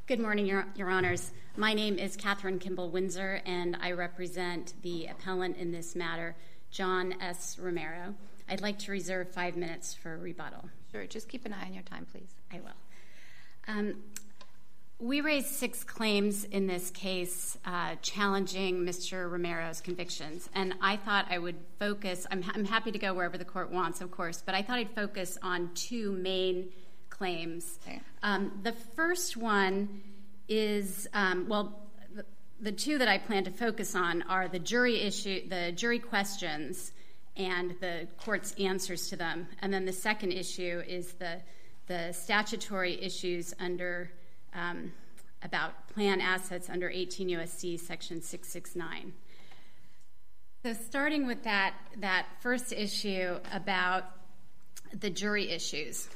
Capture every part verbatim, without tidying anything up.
Good morning, Your, Your Honors. My name is Catherine Kimball-Windsor, and I represent the appellant in this matter, John S. Romero. I'd like to reserve five minutes for rebuttal. Sure. Just keep an eye on your time, please. I will. Um, we raised six claims in this case uh, challenging Mister Romero's convictions, and I thought I would focus, I'm, I'm happy to go wherever the court wants, of course, but I thought I'd focus on two main claims. Okay. Um, the first one is, um, well, the, the two that I plan to focus on are the jury issue, the jury questions, and the court's answers to them. And then the second issue is the the statutory issues under um, about plan assets under eighteen U S C section six sixty-nine. So starting with that that first issue about the jury issues,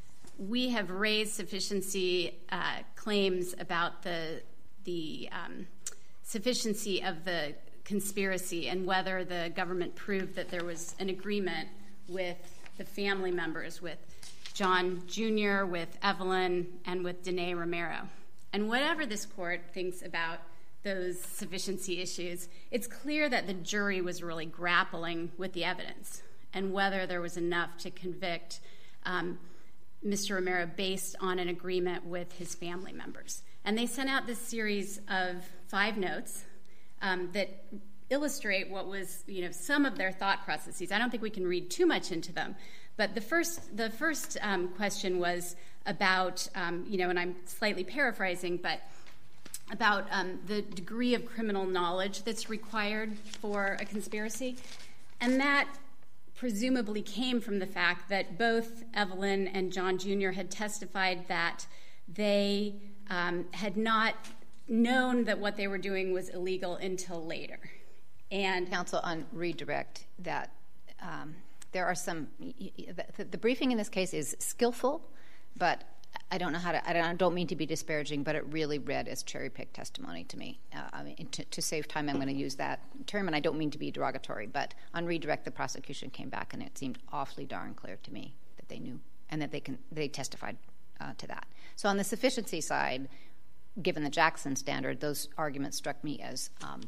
we have raised sufficiency uh, claims about the the um, sufficiency of the conspiracy and whether the government proved that there was an agreement with the family members, with John Junior, with Evelyn, and with Danae Romero. And whatever this court thinks about those sufficiency issues, it's clear that the jury was really grappling with the evidence and whether there was enough to convict um, Mister Romero based on an agreement with his family members. And they sent out this series of five notes um, that illustrate what was, you know, some of their thought processes. I don't think we can read too much into them. But the first, the first um, question was about, um, you know, and I'm slightly paraphrasing, but about um, the degree of criminal knowledge that's required for a conspiracy. And that presumably came from the fact that both Evelyn and John Junior had testified that they um, had not known that what they were doing was illegal until later. And counsel, on redirect, that um, there are some, the, the briefing in this case is skillful, but I don't know how to, I don't, I don't mean to be disparaging, but it really read as cherry-picked testimony to me. Uh, I mean, to, to save time, I'm going to use that term, and I don't mean to be derogatory, but on redirect, the prosecution came back, and it seemed awfully darn clear to me that they knew and that they can they testified uh, to that. So on the sufficiency side, given the Jackson standard, those arguments struck me as um,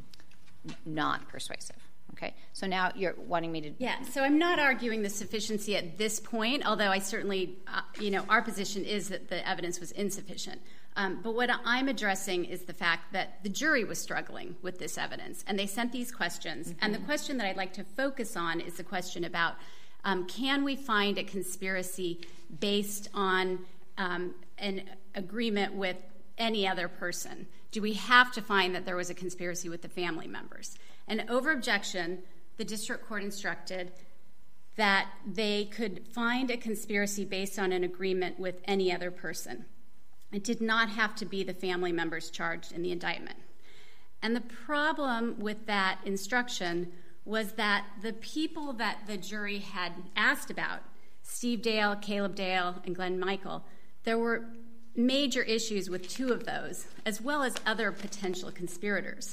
not persuasive. Okay, so now you're wanting me to... Yeah, so I'm not arguing the sufficiency at this point, although I certainly, uh, you know, our position is that the evidence was insufficient. Um, but what I'm addressing is the fact that the jury was struggling with this evidence, and they sent these questions. Mm-hmm. And the question that I'd like to focus on is the question about, um, can we find a conspiracy based on um, an agreement with any other person? Do we have to find that there was a conspiracy with the family members? And over objection, the district court instructed that they could find a conspiracy based on an agreement with any other person. It did not have to be the family members charged in the indictment. And the problem with that instruction was that the people that the jury had asked about, Steve Dale, Caleb Dale, and Glenn Michael, there were major issues with two of those, as well as other potential conspirators.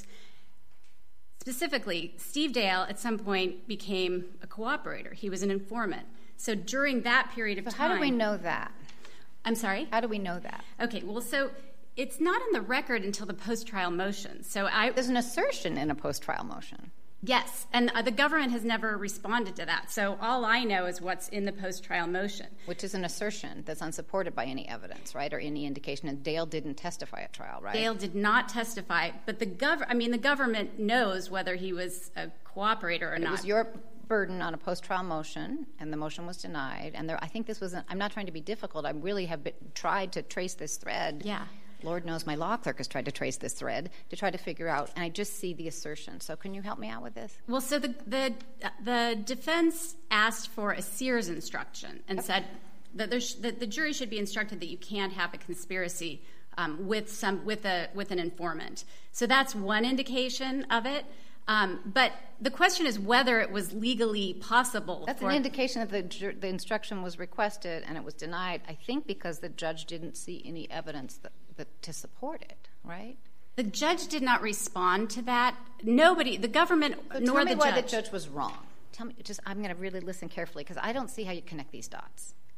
Specifically, Steve Dale at some point became a cooperator. He was an informant. So during that period of but time... How do we know that? I'm sorry? How do we know that? Okay, well, so it's not in the record until the post-trial motion. So I... There's an assertion in a post-trial motion. Yes, and uh, the government has never responded to that. So all I know is what's in the post-trial motion. Which is an assertion that's unsupported by any evidence, right, or any indication. And Dale didn't testify at trial, right? Dale did not testify, but the gov- I mean, the government knows whether he was a cooperator or but not. It was your burden on a post-trial motion, and the motion was denied. And there, I think this was an, I'm not trying to be difficult. I really have been, tried to trace this thread. Yeah. Lord knows my law clerk has tried to trace this thread to try to figure out, and I just see the assertion. So can you help me out with this? Well, so the the, the defense asked for a Sears instruction and okay. said that, there sh- that the jury should be instructed that you can't have a conspiracy um, with some with a with an informant. So that's one indication of it. Um, but the question is whether it was legally possible. That's for... an indication that the, ju- the instruction was requested and it was denied, I think because the judge didn't see any evidence that, that, to support it, right? The judge did not respond to that. Nobody, the government, so nor the judge. Tell me why the judge was wrong. Tell me, just I'm going to really listen carefully because I don't see how you connect these dots.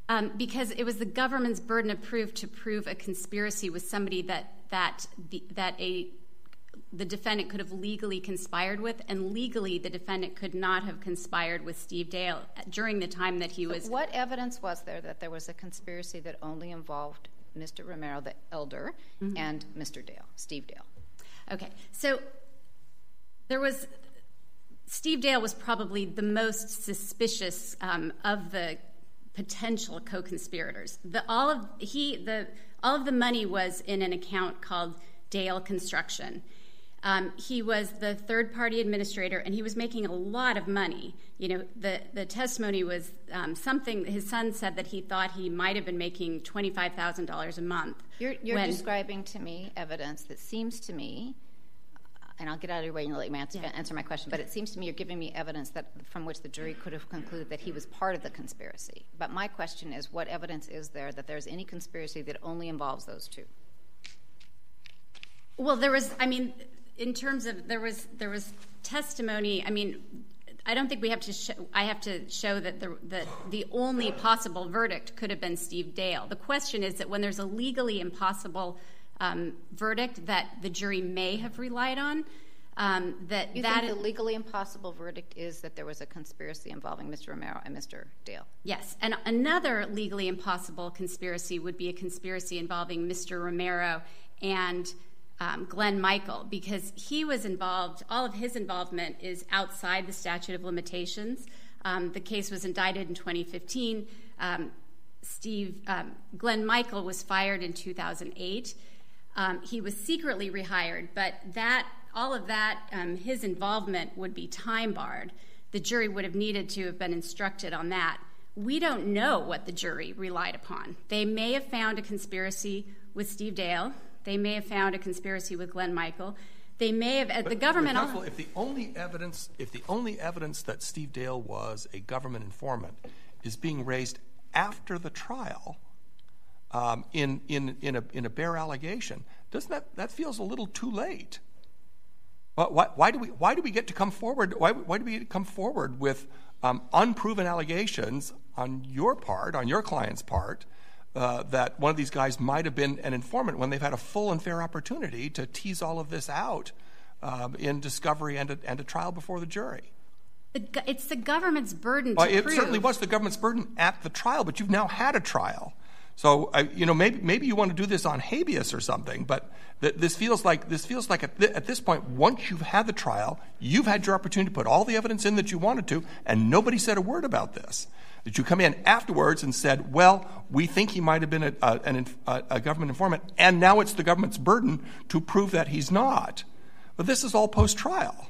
Um, because it was the government's burden of proof to prove a conspiracy with somebody that that the, that a the defendant could have legally conspired with, and legally the defendant could not have conspired with Steve Dale during the time that he so was... What evidence was there that there was a conspiracy that only involved Mister Romero, the elder, mm-hmm. and Mister Dale, Steve Dale? Okay, so there was... Steve Dale was probably the most suspicious um, of the potential co-conspirators. The, all of he the all of the money was in an account called Dale Construction. Um, he was the third-party administrator, and he was making a lot of money. You know, the, the testimony was um, something, his son said that he thought he might have been making twenty-five thousand dollars a month. You're, you're when, describing to me evidence that seems to me, and I'll get out of your way and let you answer, yeah. answer my question, but it seems to me you're giving me evidence that from which the jury could have concluded that he was part of the conspiracy. But my question is, what evidence is there that there's any conspiracy that only involves those two? Well, there was, I mean... In terms of there was there was testimony. I mean, I don't think we have to. Show, I have to show that the that the only possible verdict could have been Steve Dale. The question is that when there's a legally impossible um, verdict that the jury may have relied on, um, that you that think the legally impossible verdict is that there was a conspiracy involving Mister Romero and Mister Dale. Yes, and another legally impossible conspiracy would be a conspiracy involving Mister Romero and Um, Glenn Michael, because he was involved, all of his involvement is outside the statute of limitations. Um, the case was indicted in twenty fifteen. Um, Steve, um, Glenn Michael was fired in two thousand eight. Um, he was secretly rehired, but that, all of that, um, his involvement would be time barred. The jury would have needed to have been instructed on that. We don't know what the jury relied upon. They may have found a conspiracy with Steve Dale. They may have found a conspiracy with Glenn Michael. They may have, at the government... Counsel, if the only evidence, if the only evidence that Steve Dale was a government informant is being raised after the trial um, in in in a in a bare allegation, doesn't that that feels a little too late? Why, why do we why do we get to come forward? Why why do we get to come forward with um, unproven allegations on your part, on your client's part? Uh, that one of these guys might have been an informant when they've had a full and fair opportunity to tease all of this out um, in discovery and a, and a trial before the jury. It's the government's burden to well, it prove. It certainly was the government's burden at the trial, but you've now had a trial. So, uh, you know, maybe maybe you want to do this on habeas or something, but th- this feels like this feels like at, th- at this point, once you've had the trial, you've had your opportunity to put all the evidence in that you wanted to, and nobody said a word about this. That you come in afterwards and said, well, we think he might have been a, a, an, a, a government informant, and now it's the government's burden to prove that he's not. But this is all post-trial.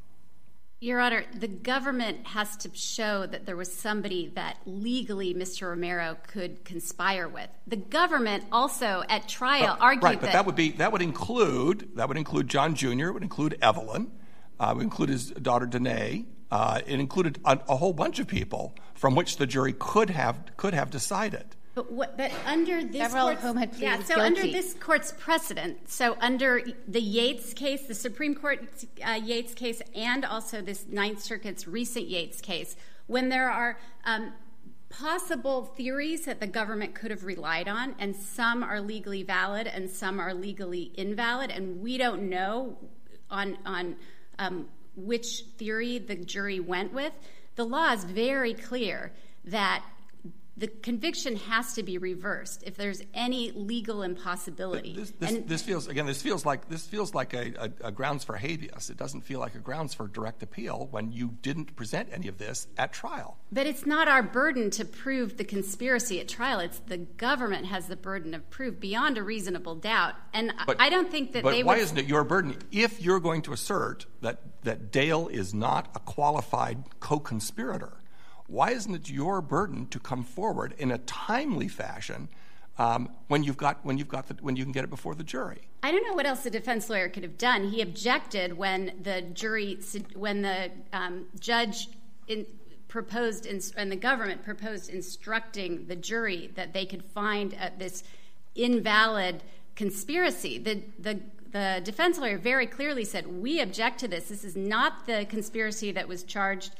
Your Honor, the government has to show that there was somebody that legally Mister Romero could conspire with. The government also at trial but, argued right, but that... that would be that would include that would include John Junior, it would include Evelyn, uh, it would include his daughter Danae. Uh, it included a, a whole bunch of people from which the jury could have could have decided. But, what, but under this Several court's, of whom had pleaded yeah, so guilty. under this court's precedent, so under the Yates case, the Supreme Court uh, Yates case, and also this Ninth Circuit's recent Yates case, when there are um, possible theories that the government could have relied on, and some are legally valid and some are legally invalid, and we don't know on on um, which theory the jury went with, the law is very clear that the conviction has to be reversed if there's any legal impossibility. This, this, and, this feels again. This feels like this feels like a, a, a grounds for habeas. It doesn't feel like a grounds for direct appeal when you didn't present any of this at trial. But it's not our burden to prove the conspiracy at trial. It's the government has the burden of proof beyond a reasonable doubt. And but, I don't think that but they why would... isn't it your burden if you're going to assert that that Dale is not a qualified co-conspirator? Why isn't it your burden to come forward in a timely fashion um, when you've got when you've got the, when you can get it before the jury? I don't know what else the defense lawyer could have done. He objected when the jury, when the um, judge in, proposed in, and the government proposed instructing the jury that they could find uh, this invalid conspiracy. The the the defense lawyer very clearly said, "We object to this. This is not the conspiracy that was charged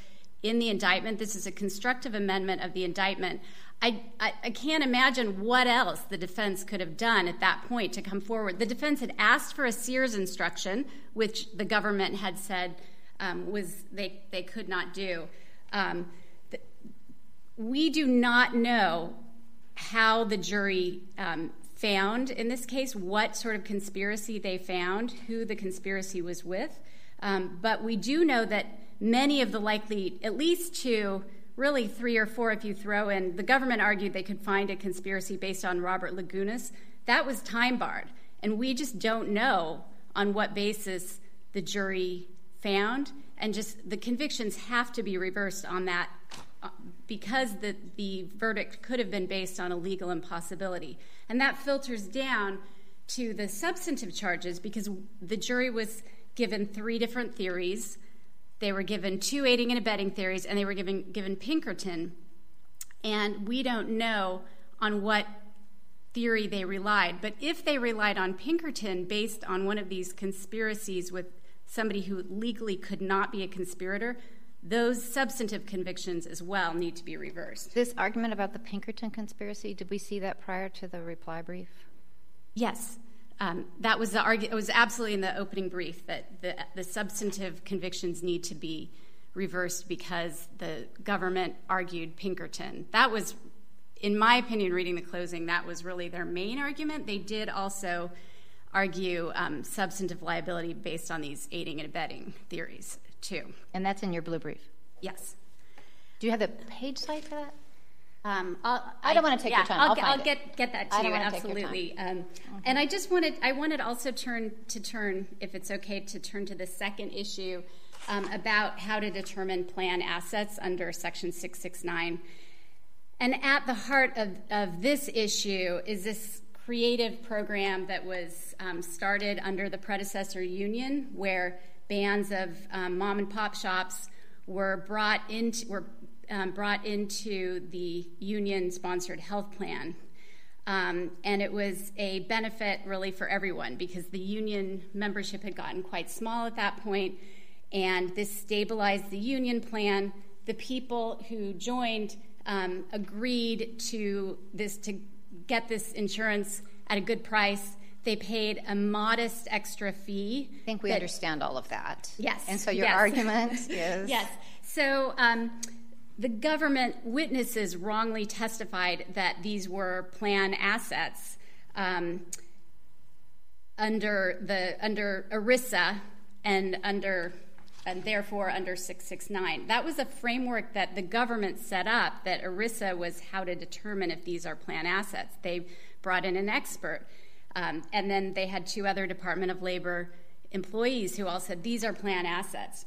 in the indictment. This is a constructive amendment of the indictment. I, I, I can't imagine what else the defense could have done at that point to come forward. The defense had asked for a Sears instruction, which the government had said um, was they, they could not do. Um, the, we do not know how the jury um, found, in this case, what sort of conspiracy they found, who the conspiracy was with. Um, but we do know that many of the likely, at least two, really three or four if you throw in, the government argued they could find a conspiracy based on Robert Lagunas. That was time barred. And we just don't know on what basis the jury found. And just the convictions have to be reversed on that because the, the verdict could have been based on a legal impossibility. And that filters down to the substantive charges because the jury was given three different theories. They were given two aiding and abetting theories, and they were given, given Pinkerton. And we don't know on what theory they relied. But if they relied on Pinkerton based on one of these conspiracies with somebody who legally could not be a conspirator, those substantive convictions as well need to be reversed. This argument about the Pinkerton conspiracy, did we see that prior to the reply brief? Yes. Um, that was the argu- it was absolutely in the opening brief that the, the substantive convictions need to be reversed because the government argued Pinkerton. That was, in my opinion, reading the closing, that was really their main argument. They did also argue um, substantive liability based on these aiding and abetting theories, too. And that's in your blue brief? Yes. Do you have the page slide for that? Um, I'll, I don't want to take yeah, your time. I'll, I'll, find I'll it. get get that to I don't you. want to Absolutely. Take your time. Um, mm-hmm. And I just wanted I wanted also turn to turn, if it's okay, to turn to the second issue um, about how to determine plan assets under Section six sixty-nine. And at the heart of, of this issue is this creative program that was um, started under the predecessor union, where bands of um, mom and pop shops were brought into were um, brought into the union-sponsored health plan, um, and it was a benefit really for everyone because the union membership had gotten quite small at that point, and this stabilized the union plan. The people who joined um, agreed to this to get this insurance at a good price. They paid a modest extra fee. I think we that, understand all of that. Yes. And so your yes. argument is? Yes. So um, the government witnesses wrongly testified that these were plan assets um, under the under ERISA and under and therefore under six sixty-nine. That was a framework that the government set up, that ERISA was how to determine if these are plan assets. They brought in an expert. Um, and then they had two other Department of Labor employees who all said, these are plan assets.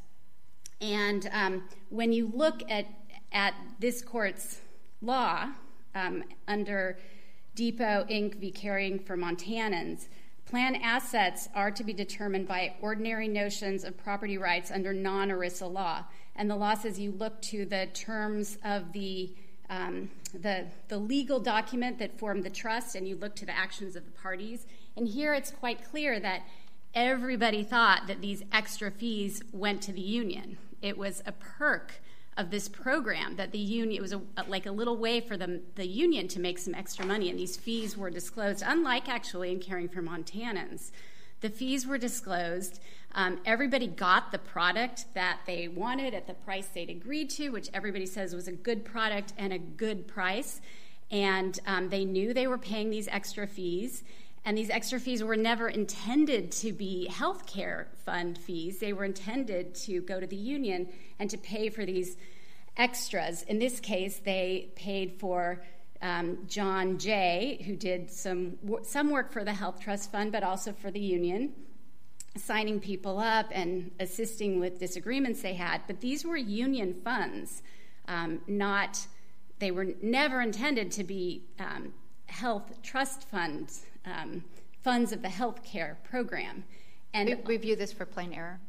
And um, when you look at, at this court's law, um, under Depot, Incorporated v. Caring for Montanans, plan assets are to be determined by ordinary notions of property rights under non-ERISA law. And the law says you look to the terms of the Um, the, the legal document that formed the trust, and you look to the actions of the parties. And here it's quite clear that everybody thought that these extra fees went to the union. It was a perk of this program that the union, it was a, like a little way for them, the union to make some extra money, and these fees were disclosed, unlike actually in Caring for Montanans. The fees were disclosed. Um, everybody got the product that they wanted at the price they'd agreed to, which everybody says was a good product and a good price. And um, they knew they were paying these extra fees. And these extra fees were never intended to be health care fund fees. They were intended to go to the union and to pay for these extras. In this case, they paid for Um, John Jay, who did some some work for the Health Trust Fund, but also for the union, signing people up and assisting with disagreements they had. But these were union funds, um, not, they were never intended to be um, health trust funds, um, funds of the health care program. And we review this for plain error?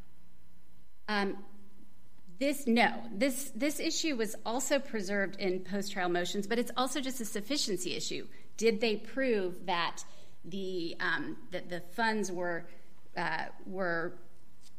Um, This no. This this issue was also preserved in post-trial motions, but it's also just a sufficiency issue. Did they prove that the um, that the funds were uh, were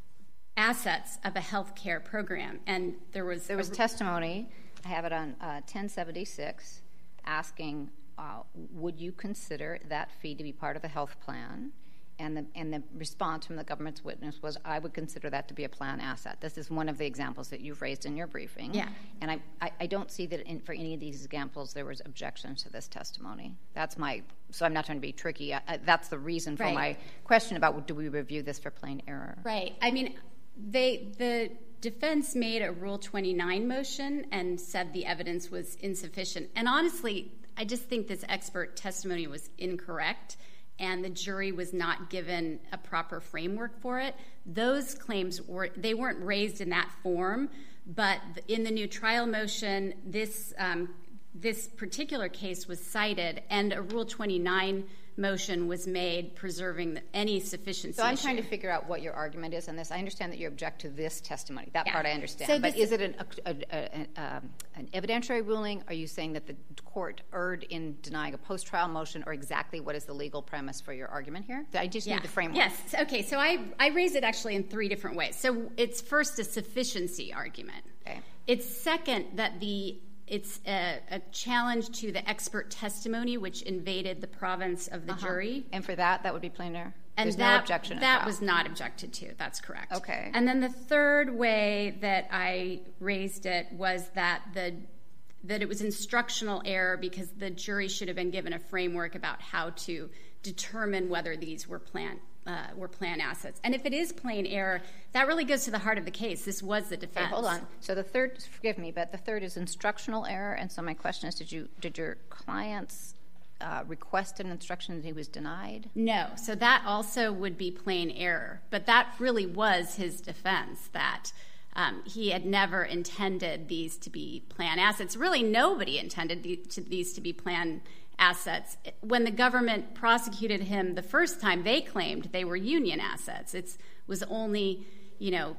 assets of a health care program. And there was... There was a, testimony, I have it on uh, ten seventy-six, asking, uh, would you consider that fee to be part of the health plan? And the, and the response from the government's witness was, I would consider that to be a plan asset. This is one of the examples that you've raised in your briefing. Yeah. And I, I, I don't see that in, for any of these examples there was objections to this testimony. That's my, so I'm not trying to be tricky. I, I, that's the reason for right. my question about do we review this for plain error. Right. I mean, they the defense made a Rule twenty-nine motion and said the evidence was insufficient. And honestly, I just think this expert testimony was incorrect, and the jury was not given a proper framework for it. Those claims, were they weren't raised in that form, but in the new trial motion, this um, this particular case was cited, and a Rule twenty-nine motion was made preserving the, any sufficiency So I'm issue. trying to figure out what your argument is on this. I understand that you object to this testimony. That Yeah. part I understand. So but this- is it an, a, a, a, um, an evidentiary ruling? Are you saying that the court erred in denying a post-trial motion, or exactly what is the legal premise for your argument here? I just Yeah. need the framework. Yes. Okay. So I, I raise it actually in three different ways. So it's first a sufficiency argument. Okay. It's second that the it's a, a challenge to the expert testimony, which invaded the province of the Uh-huh. jury. And for that, that would be plain error? And There's that, no objection at that trial. was not objected to. That's correct. Okay. And then the third way that I raised it was that the that it was instructional error because the jury should have been given a framework about how to determine whether these were plan uh, were plan assets. And if it is plain error, that really goes to the heart of the case. This was the defense. Okay, hold on. So the third, forgive me, but the third is instructional error. And so my question is, did you did your clients uh, request an instruction that he was denied? No. So that also would be plain error. But that really was his defense, that um, he had never intended these to be plan assets. Really, nobody intended the, to, these to be plan assets. When the government prosecuted him the first time, they claimed they were union assets. It was only, you know,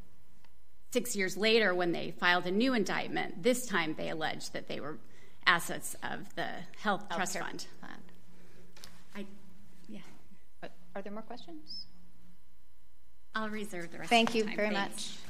six years later when they filed a new indictment. This time they alleged that they were assets of the Health Health Trust Care Fund. Fund. I, yeah. But are there more questions? I'll reserve the rest Thank of the you time. very Thanks. much.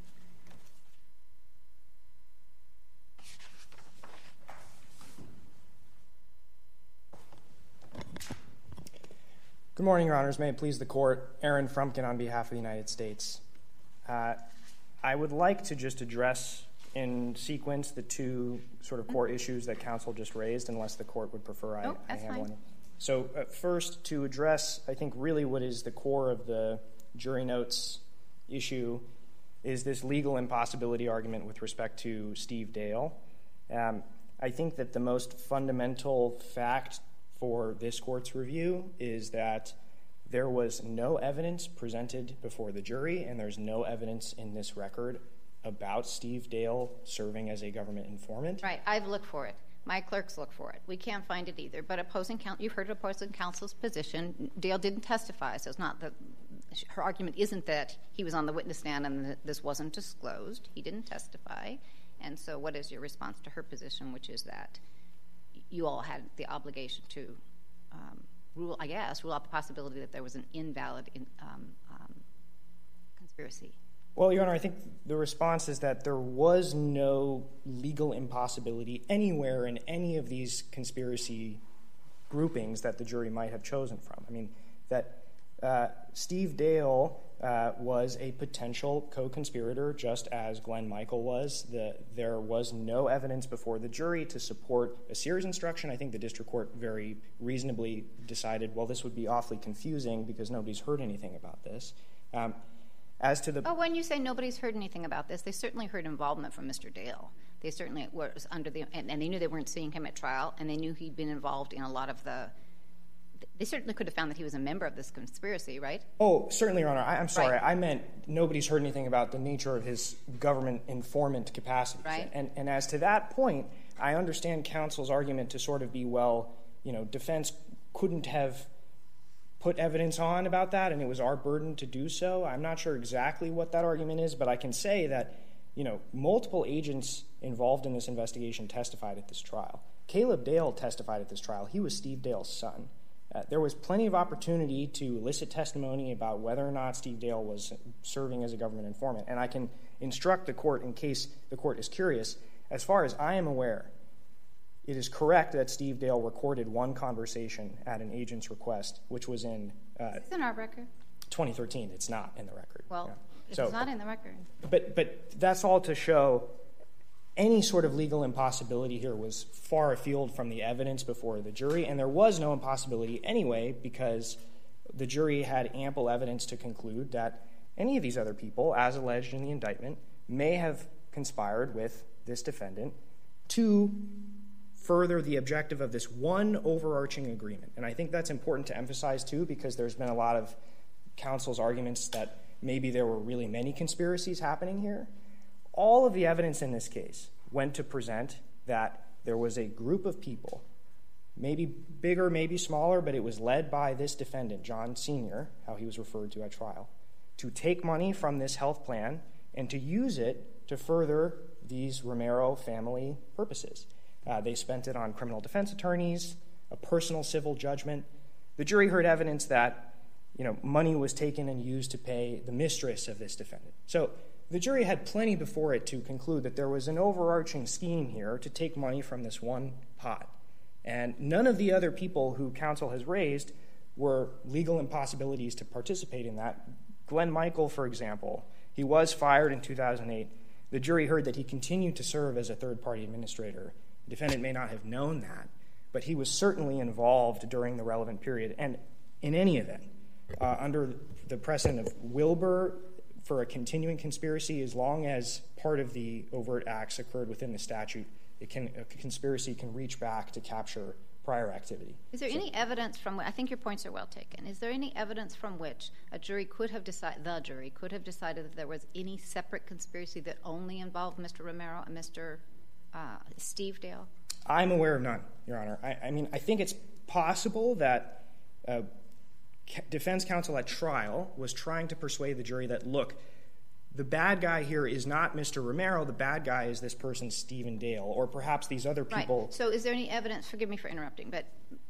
Good morning, Your Honors. May it please the Court. Aaron Frumkin on behalf of the United States. Uh, I would like to just address in sequence the two sort of core issues that counsel just raised, unless the Court would prefer I, Nope, I that's handle fine. one. So uh, first, to address, I think, really what is the core of the jury notes issue is this legal impossibility argument with respect to Steve Dale. Um, I think that the most fundamental fact for this Court's review is that there was no evidence presented before the jury, and there's no evidence in this record about Steve Dale serving as a government informant. Right. I've looked for it. My clerks look for it. We can't find it either. But opposing counsel, you've heard opposing counsel's position. Dale didn't testify, so it's not that her argument isn't that he was on the witness stand and that this wasn't disclosed. He didn't testify. And so what is your response to her position, which is that you all had the obligation to um, rule, I guess, rule out the possibility that there was an invalid in, um, um, conspiracy? Well, Your Honor, I think the response is that there was no legal impossibility anywhere in any of these conspiracy groupings that the jury might have chosen from. I mean, that uh, Steve Dale uh, was a potential co-conspirator, just as Glenn Michael was. The, there was no evidence before the jury to support a Sears instruction. I think the district court very reasonably decided, well, this would be awfully confusing because nobody's heard anything about this. Um, As to the Oh, when you say nobody's heard anything about this, they certainly heard involvement from Mister Dale. They certainly was under the, and, and they knew they weren't seeing him at trial, and they knew he'd been involved in a lot of the, they certainly could have found that he was a member of this conspiracy, right? Oh, certainly, Your Honor. I, I'm sorry. Right. I meant nobody's heard anything about the nature of his government informant capacity. Right. And, and as to that point, I understand counsel's argument to sort of be, well, you know, defense couldn't have put evidence on about that, and it was our burden to do so. I'm not sure exactly what that argument is, but I can say that, you know, multiple agents involved in this investigation testified at this trial. Caleb Dale testified at this trial. He was Steve Dale's son. Uh, there was plenty of opportunity to elicit testimony about whether or not Steve Dale was serving as a government informant. And I can instruct the court in case the court is curious. As far as I am aware, it is correct that Steve Dale recorded one conversation at an agent's request, which was in uh, It's in our record. twenty thirteen. It's not in the record. Well, yeah. it's so, not in the record. But, but that's all to show any sort of legal impossibility here was far afield from the evidence before the jury, and there was no impossibility anyway because the jury had ample evidence to conclude that any of these other people, as alleged in the indictment, may have conspired with this defendant to further the objective of this one overarching agreement. And I think that's important to emphasize, too, because there's been a lot of counsel's arguments that maybe there were really many conspiracies happening here. All of the evidence in this case went to present that there was a group of people, maybe bigger, maybe smaller, but it was led by this defendant, John Senior, how he was referred to at trial, to take money from this health plan and to use it to further these Romero family purposes. Uh, they spent it on criminal defense attorneys, a personal civil judgment. The jury heard evidence that, you know, money was taken and used to pay the mistress of this defendant. So the jury had plenty before it to conclude that there was an overarching scheme here to take money from this one pot. And none of the other people who counsel has raised were legal impossibilities to participate in that. Glenn Michael, for example, he was fired in two thousand eight. The jury heard that he continued to serve as a third-party administrator. The defendant may not have known that, but he was certainly involved during the relevant period. And in any event, uh, under the precedent of Wilbur, for a continuing conspiracy, as long as part of the overt acts occurred within the statute, it can, a conspiracy can reach back to capture prior activity. Is there so, any evidence from, I think your points are well taken, is there any evidence from which a jury could have decided, the jury could have decided that there was any separate conspiracy that only involved Mister Romero and Mister Uh, Steve Dale? I'm aware of none, Your Honor. I, I mean, I think it's possible that uh, defense counsel at trial was trying to persuade the jury that, look, the bad guy here is not Mister Romero, the bad guy is this person, Stephen Dale, or perhaps these other people. Right. So is there any evidence, forgive me for interrupting, but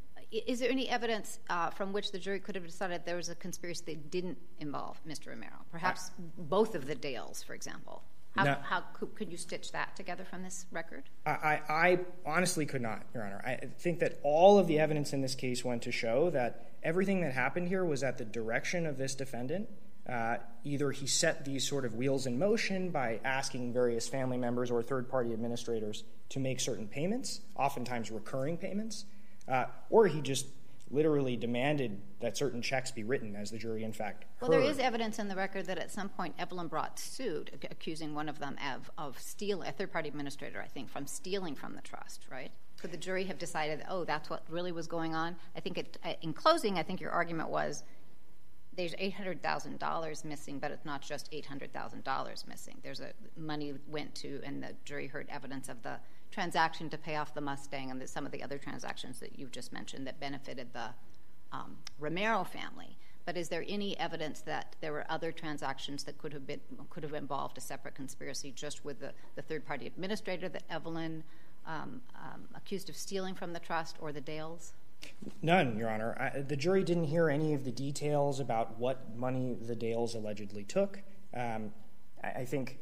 is there any evidence uh, from which the jury could have decided there was a conspiracy that didn't involve Mister Romero? Perhaps I, both of the Dales, for example. How, no. how could, could you stitch that together from this record? I, I, I honestly could not, Your Honor. I think that all of the evidence in this case went to show that everything that happened here was at the direction of this defendant. Uh, either he set these sort of wheels in motion by asking various family members or third-party administrators to make certain payments, oftentimes recurring payments, uh, or he just literally demanded that certain checks be written, as the jury, in fact, Well, heard. there is evidence in the record that at some point Evelyn brought suit, ac- accusing one of them of, of stealing, a third-party administrator, I think, from stealing from the trust, right? Could the jury have decided, oh, that's what really was going on? I think it, uh, in closing, I think your argument was there's eight hundred thousand dollars missing, but it's not just eight hundred thousand dollars missing. There's a money went to, and the jury heard evidence of the transaction to pay off the Mustang and the, some of the other transactions that you've just mentioned that benefited the um, Romero family. But is there any evidence that there were other transactions that could have been could have involved a separate conspiracy just with the, the third-party administrator that Evelyn um, um, accused of stealing from the trust, or the Dales? None, Your Honor. I, the jury didn't hear any of the details about what money the Dales allegedly took. Um, I, I think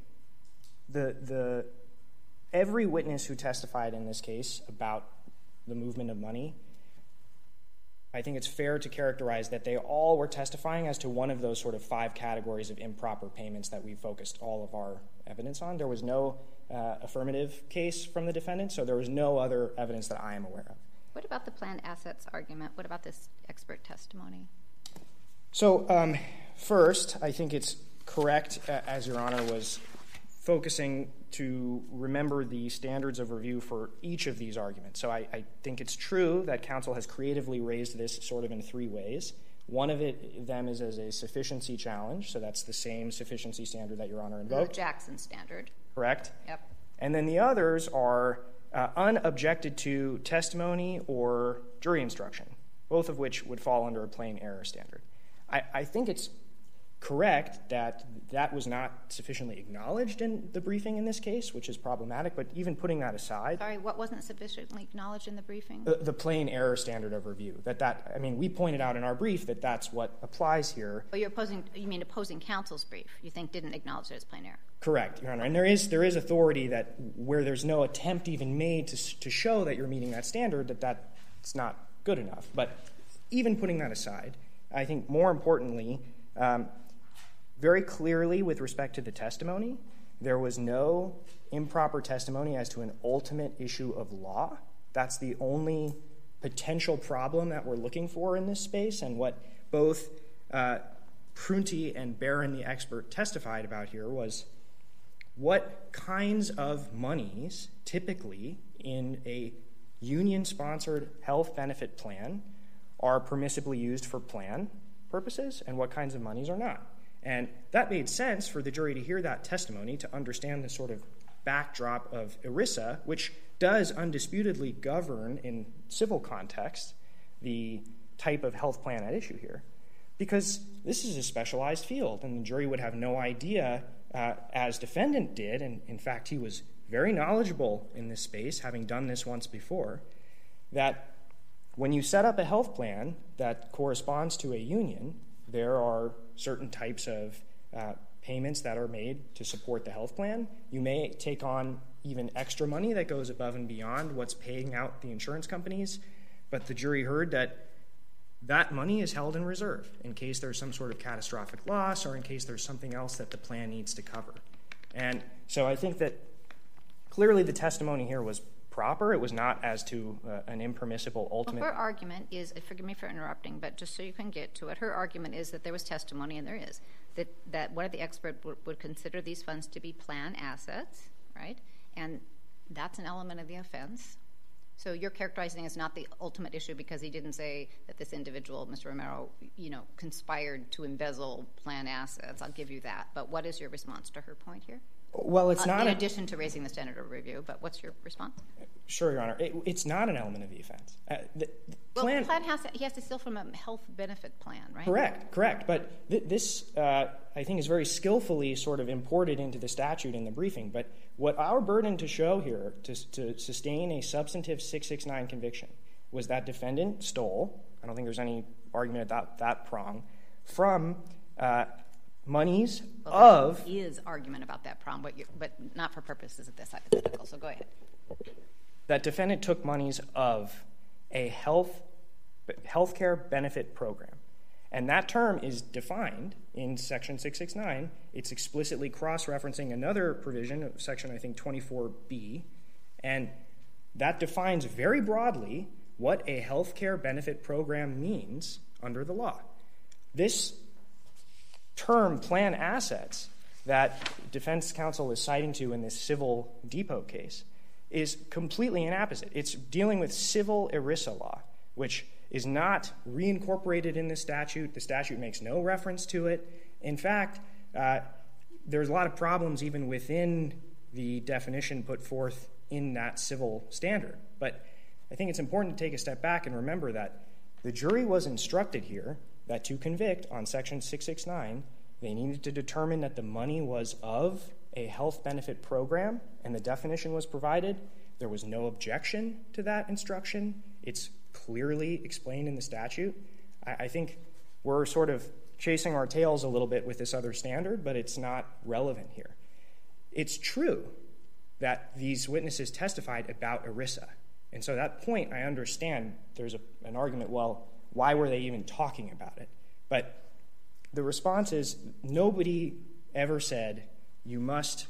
the the every witness who testified in this case about the movement of money, I think it's fair to characterize that they all were testifying as to one of those sort of five categories of improper payments that we focused all of our evidence on. There was no uh, affirmative case from the defendant, so there was no other evidence that I am aware of. What about the planned assets argument? What about this expert testimony? So um, first, I think it's correct, uh, as Your Honor was focusing, to remember the standards of review for each of these arguments. So I, I think it's true that counsel has creatively raised this sort of in three ways. One of it, them is as a sufficiency challenge, so that's the same sufficiency standard that Your Honor invoked. The Jackson standard. Correct. Yep. And then the others are uh, unobjected to testimony or jury instruction, both of which would fall under a plain error standard. I, I think it's correct that that was not sufficiently acknowledged in the briefing in this case, which is problematic, but even putting that aside... Sorry, what wasn't sufficiently acknowledged in the briefing? The, the plain error standard of review. That that I mean, we pointed out in our brief that that's what applies here. Oh, you're opposing, you mean opposing counsel's brief, you think didn't acknowledge it as plain error? Correct, Your Honor. And there is there is authority that where there's no attempt even made to to show that you're meeting that standard, that that's not good enough. But even putting that aside, I think more importantly, um, very clearly with respect to the testimony, there was no improper testimony as to an ultimate issue of law. That's the only potential problem that we're looking for in this space, and what both uh, Prunty and Barron, the expert, testified about here was what kinds of monies typically in a union-sponsored health benefit plan are permissibly used for plan purposes and what kinds of monies are not. And that made sense for the jury to hear that testimony, to understand the sort of backdrop of ERISA, which does undisputedly govern in civil context the type of health plan at issue here. Because this is a specialized field, and the jury would have no idea, uh, as defendant did, and in fact he was very knowledgeable in this space, having done this once before, that when you set up a health plan that corresponds to a union, there are certain types of uh, payments that are made to support the health plan. You may take on even extra money that goes above and beyond what's paying out the insurance companies, but the jury heard that that money is held in reserve in case there's some sort of catastrophic loss or in case there's something else that the plan needs to cover. And so I think that clearly the testimony here was proper. It was not as to uh, an impermissible ultimate... Well, her argument is, forgive me for interrupting, but just so you can get to it, her argument is that there was testimony, and there is, that, that one of the experts would, would consider these funds to be plan assets, right? And that's an element of the offense. So you're characterizing as not the ultimate issue because he didn't say that this individual, Mister Romero, you know, conspired to embezzle plan assets. I'll give you that. But what is your response to her point here? Well, it's uh, not... In a, addition to raising the standard of review, but what's your response? Sure, Your Honor. It, it's not an element of the offense. Uh, the, the well, plan, the plan has to, he has to steal from a health benefit plan, right? Correct, correct. But th- this, uh, I think, is very skillfully sort of imported into the statute in the briefing. But what our burden to show here to, to sustain a substantive six six nine conviction was that defendant stole, I don't think there's any argument about that prong, from... Uh, monies well, of... There is argument about that problem, but, but not for purposes of this hypothetical, so go ahead. That defendant took monies of a health healthcare benefit program. And that term is defined in Section six six nine. It's explicitly cross-referencing another provision of Section, I think, twenty-four B. And that defines very broadly what a healthcare benefit program means under the law. This term, plan assets, that defense counsel is citing to in this civil depot case is completely inapposite. It's dealing with civil ERISA law, which is not reincorporated in the statute. The statute makes no reference to it. In fact, uh, there's a lot of problems even within the definition put forth in that civil standard. But I think it's important to take a step back and remember that the jury was instructed here that to convict on Section six six nine, they needed to determine that the money was of a health benefit program, and the definition was provided. There was no objection to that instruction. It's clearly explained in the statute. I, I think we're sort of chasing our tails a little bit with this other standard, but it's not relevant here. It's true that these witnesses testified about ERISA. And so at that point, I understand there's a, an argument, well, why were they even talking about it? But the response is nobody ever said you must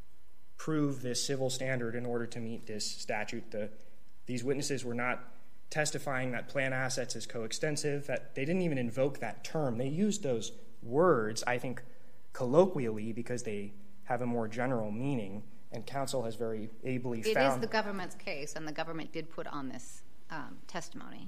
prove this civil standard in order to meet this statute. The, these witnesses were not testifying that plan assets is coextensive, that they didn't even invoke that term. They used those words, I think, colloquially because they have a more general meaning, and counsel has very ably it found... It is the government's case, and the government did put on this um, testimony.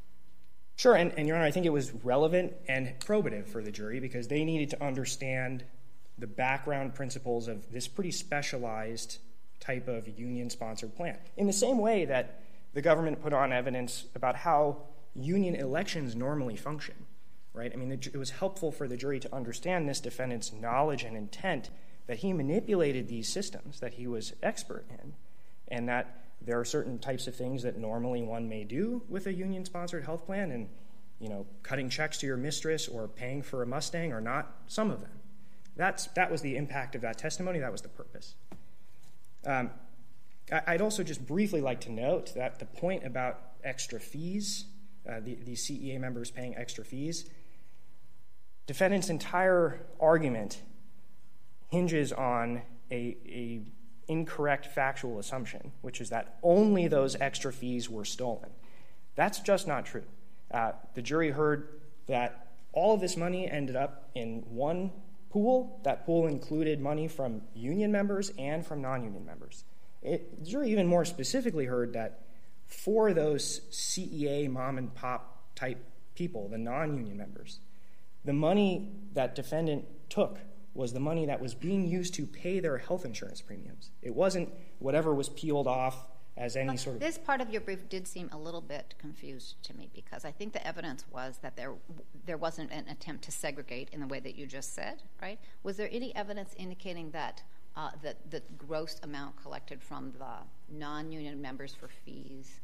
Sure, and, and Your Honor, I think it was relevant and probative for the jury because they needed to understand the background principles of this pretty specialized type of union-sponsored plan. In the same way that the government put on evidence about how union elections normally function, right? I mean, it was helpful for the jury to understand this defendant's knowledge and intent that he manipulated these systems that he was expert in, and that there are certain types of things that normally one may do with a union-sponsored health plan, and, you know, cutting checks to your mistress or paying for a Mustang are not some of them. That's, that was the impact of that testimony. That was the purpose. Um, I'd also just briefly like to note that the point about extra fees, uh, the, the C E A members paying extra fees, defendant's entire argument hinges on a, a incorrect factual assumption, which is that only those extra fees were stolen. That's just not true. Uh, the jury heard that all of this money ended up in one pool. That pool included money from union members and from non-union members. It, the jury even more specifically heard that for those C E A mom-and-pop type people, the non-union members, the money that defendant took was the money that was being used to pay their health insurance premiums. It wasn't whatever was peeled off as any but sort of... This part of your brief did seem a little bit confused to me, because I think the evidence was that there there wasn't an attempt to segregate in the way that you just said, right? Was there any evidence indicating that uh, that the gross amount collected from the non-union members for fees?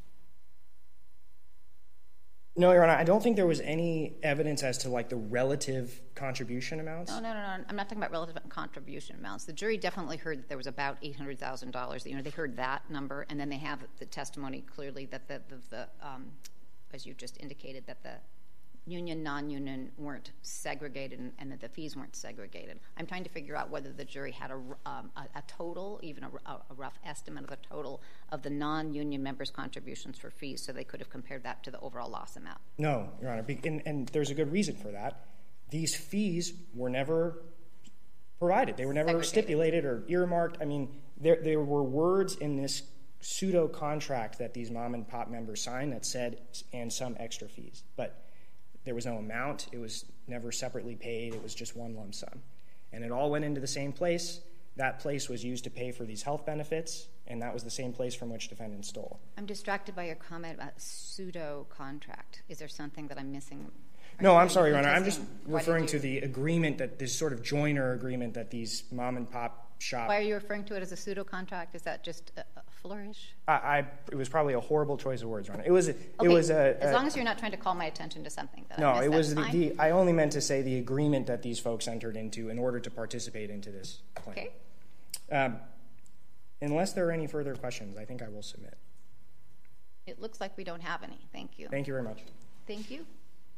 No, Your Honor, I don't think there was any evidence as to, like, the relative contribution amounts. No, no, no, no. I'm not talking about relative contribution amounts. The jury definitely heard that there was about eight hundred thousand dollars. You know, they heard that number, and then they have the testimony clearly that the, the, the um, as you just indicated, that the union, non-union weren't segregated, and, and that the fees weren't segregated. I'm trying to figure out whether the jury had a, um, a, a total, even a, a rough estimate of the total of the non-union members' contributions for fees, so they could have compared that to the overall loss amount. No, Your Honor, and, and there's a good reason for that. These fees were never provided. They were never segregated, stipulated, or earmarked. I mean, there, there were words in this pseudo-contract that these mom-and-pop members signed that said, and some extra fees. But there was no amount. It was never separately paid. It was just one lump sum. And it all went into the same place. That place was used to pay for these health benefits, and that was the same place from which defendants stole. I'm distracted by your comment about pseudo-contract. Is there something that I'm missing? No, I'm sorry, Your Honor. I'm just referring to the agreement, that this sort of joiner agreement that these mom-and-pop shop... Why are you referring to it as a pseudo-contract? Is that just a, a flourish? I, I, it was probably a horrible choice of words, Your Honor. It was, it okay. was a, a... As long as you're not trying to call my attention to something that no, I missed, it was the, fine. the... I only meant to say the agreement that these folks entered into in order to participate into this plan. Okay. Um, unless there are any further questions, I think I will submit. It looks like we don't have any. Thank you. Thank you very much. Thank you.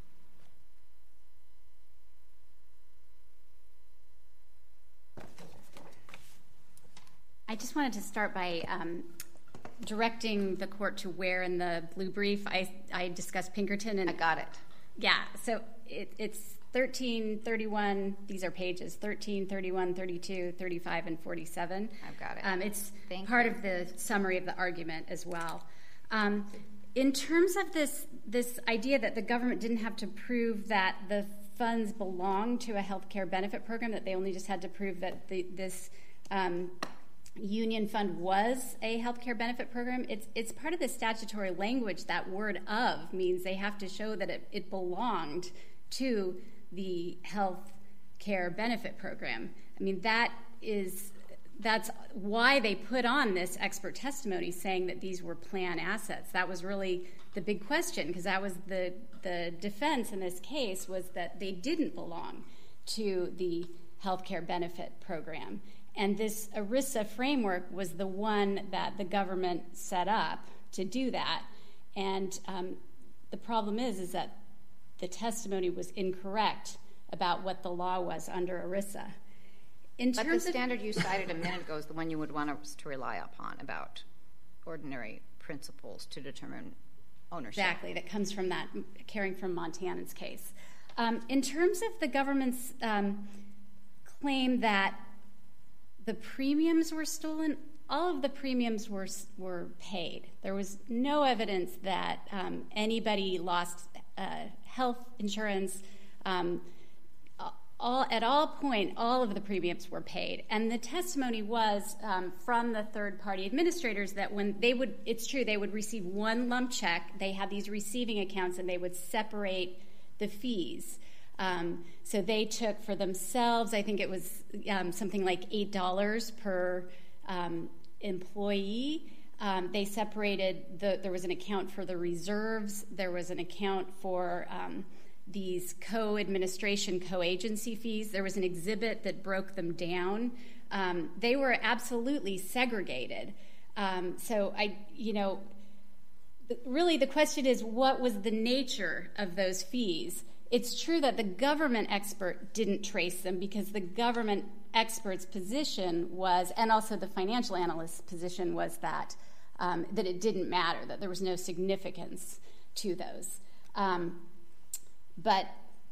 I just wanted to start by um, directing the court to where in the blue brief I, I discussed Pinkerton. And I got it. Yeah, so it, it's thirteen, thirty-one, these are pages, thirteen, thirty-one, thirty-two, thirty-five, and forty-seven. I've got it. Um, it's Thank part you. of the summary of the argument as well. Um, in terms of this, this idea that the government didn't have to prove that the funds belonged to a health care benefit program, that they only just had to prove that the, this um, union fund was a health care benefit program, it's, it's part of the statutory language. That word of means they have to show that it, it belonged to the health care benefit program. I mean, that is, that's why they put on this expert testimony saying that these were plan assets. That was really the big question, because that was the, the defense in this case, was that they didn't belong to the health care benefit program. And this ERISA framework was the one that the government set up to do that. And um, the problem is, is that the testimony was incorrect about what the law was under ERISA. In but terms the of, standard you cited a minute ago is the one you would want us to rely upon, about ordinary principles to determine ownership. Exactly, that comes from that, carrying from Montanan's case. Um, in terms of the government's um, claim that the premiums were stolen, all of the premiums were were paid. There was no evidence that um, anybody lost uh, health insurance. Um, all, at all point, all of the premiums were paid. And the testimony was um, from the third-party administrators that when they would, it's true, they would receive one lump check. They had these receiving accounts, and they would separate the fees. Um, so they took for themselves, I think it was um, something like eight dollars per um, employee. Um, they separated, the, there was an account for the reserves, there was an account for um, these co-administration, co-agency fees. There was an exhibit that broke them down. Um, they were absolutely segregated. Um, so I, you know, th- really the question is, what was the nature of those fees? It's true that the government expert didn't trace them because the government expert's position was, and also the financial analyst's position was that um, that it didn't matter, that there was no significance to those. Um, but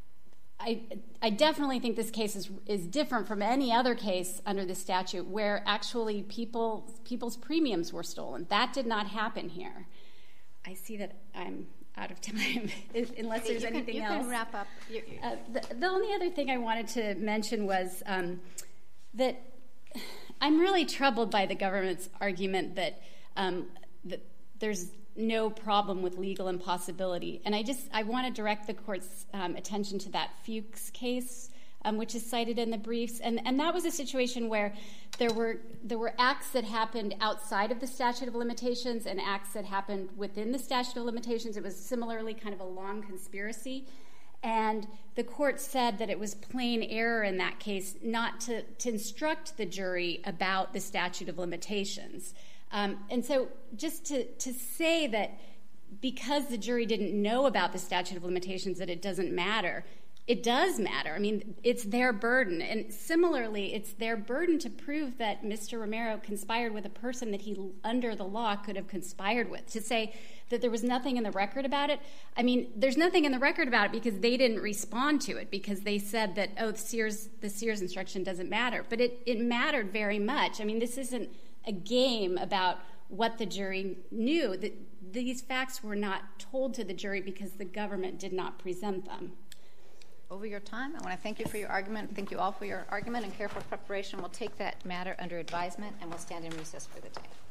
I, I definitely think this case is is different from any other case under the statute where actually people people's premiums were stolen. That did not happen here. I see that I'm out of time, unless there's you can, anything you else. You can wrap up. Uh, the, the only other thing I wanted to mention was um, that I'm really troubled by the government's argument that, um, that there's no problem with legal impossibility. And I just, I want to direct the court's um, attention to that Fuchs case, um, which is cited in the briefs. And, and that was a situation where there were there were acts that happened outside of the statute of limitations and acts that happened within the statute of limitations. It was similarly kind of a long conspiracy. And the court said that it was plain error in that case not to, to instruct the jury about the statute of limitations. Um, and so just to, to say that because the jury didn't know about the statute of limitations that it doesn't matter, it does matter. I mean, it's their burden. And similarly, it's their burden to prove that Mister Romero conspired with a person that he, under the law, could have conspired with. To say that there was nothing in the record about it, I mean, there's nothing in the record about it because they didn't respond to it, because they said that, oh, the Sears, the Sears instruction doesn't matter. But it, it mattered very much. I mean, this isn't a game about what the jury knew. That these facts were not told to the jury because the government did not present them. Over your time, I want to thank you for your argument. Thank you all for your argument and careful preparation. We'll take that matter under advisement, and we'll stand in recess for the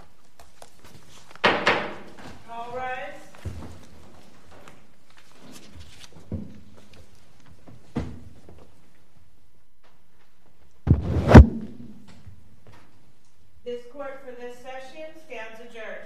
day. All rise. This court for this session stands adjourned.